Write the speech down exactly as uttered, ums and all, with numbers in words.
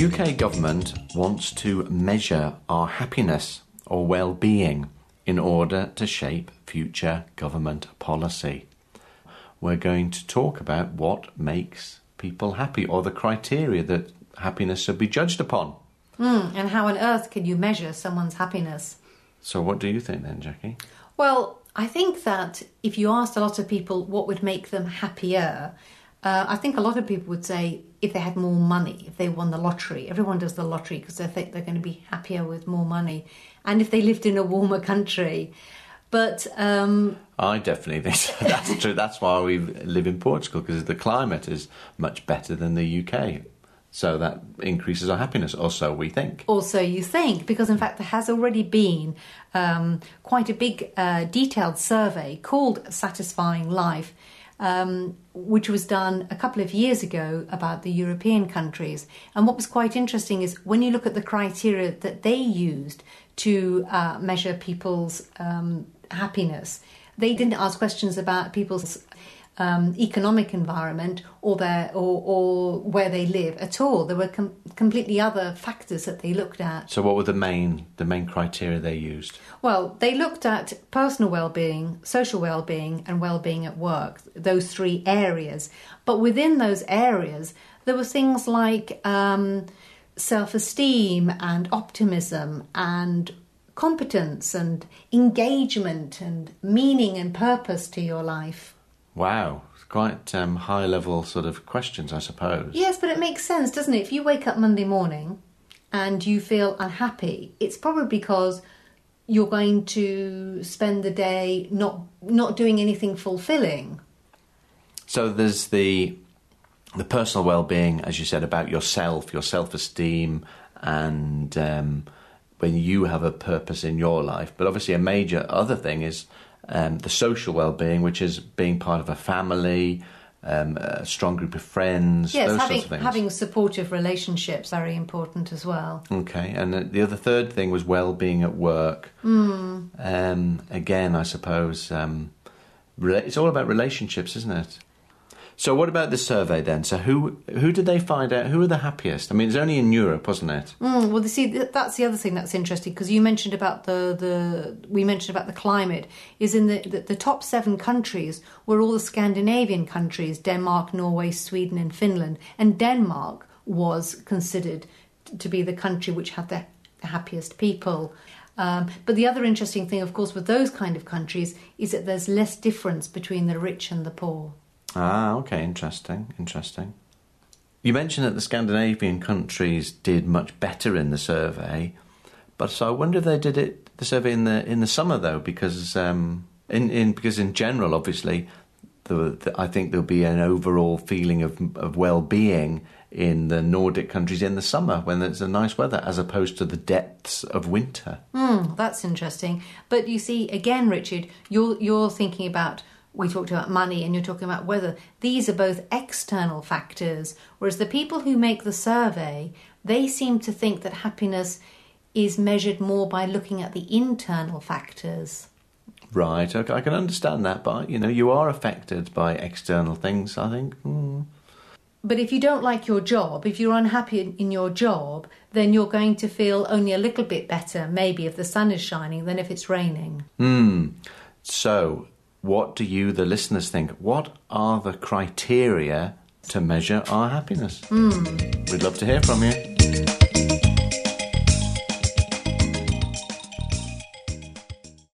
U K government wants to measure our happiness or well-being in order to shape future government policy. We're going to talk about what makes people happy, or the criteria that happiness should be judged upon. Mm, and how on earth can you measure someone's happiness? So what do you think then, Jackie? Well, I think that if you asked a lot of people what would make them happier, uh, I think a lot of people would say if they had more money, if they won the lottery. Everyone does the lottery because they think they're going to be happier with more money. And if they lived in a warmer country. But um, I definitely think so. That's true. That's why we live in Portugal, because the climate is much better than the U K. So that increases our happiness, or so we think. Also you think, because in fact there has already been um, quite a big uh, detailed survey called Satisfying Life, um, which was done a couple of years ago about the European countries. And what was quite interesting is when you look at the criteria that they used to uh, measure people's um, happiness, they didn't ask questions about people's Um, economic environment or their or, or where they live at all. There were com- completely other factors that they looked at. So what were the main the main criteria they used? Well, they looked at personal well-being, social well-being and well-being at work, those three areas. But within those areas, there were things like um, self-esteem and optimism and competence and engagement and meaning and purpose to your life. Wow, it's quite um, high-level sort of questions, I suppose. Yes, but it makes sense, doesn't it? If you wake up Monday morning and you feel unhappy, it's probably because you're going to spend the day not not doing anything fulfilling. So there's the the personal well-being, as you said, about yourself, your self-esteem, and um, when you have a purpose in your life. But obviously a major other thing is Um, the social well-being, which is being part of a family, um, a strong group of friends, yes, those having, sorts of things. having supportive relationships, very important as well. Okay, and the other third thing was well-being at work. Mm. Um, again, I suppose, um, it's all about relationships, isn't it? So what about the survey then? So who who did they find out? Who are the happiest? I mean, it's only in Europe, wasn't it? Mm, well, see, that's the other thing that's interesting, because you mentioned about the, the we mentioned about the climate. Is in the, the the top seven countries were all the Scandinavian countries: Denmark, Norway, Sweden, and Finland. And Denmark was considered to be the country which had the happiest people. Um, but the other interesting thing, of course, with those kind of countries is that there's less difference between the rich and the poor. Ah, okay, interesting, interesting. You mentioned that the Scandinavian countries did much better in the survey, but so I wonder if they did it the survey in the in the summer though, because um, in in because in general, obviously, the, the, I think there'll be an overall feeling of of well-being in the Nordic countries in the summer when there's a nice weather, as opposed to the depths of winter. Mm, that's interesting. But you see, again, Richard, you're you're thinking about. We talked about money and you're talking about weather. These are both external factors, whereas the people who make the survey, they seem to think that happiness is measured more by looking at the internal factors. Right, okay, I can understand that, but, you know, you are affected by external things, I think. Mm. But if you don't like your job, if you're unhappy in your job, then you're going to feel only a little bit better, maybe if the sun is shining, than if it's raining. Hmm. So, what do you, the listeners, think? What are the criteria to measure our happiness? Mm. We'd love to hear from you.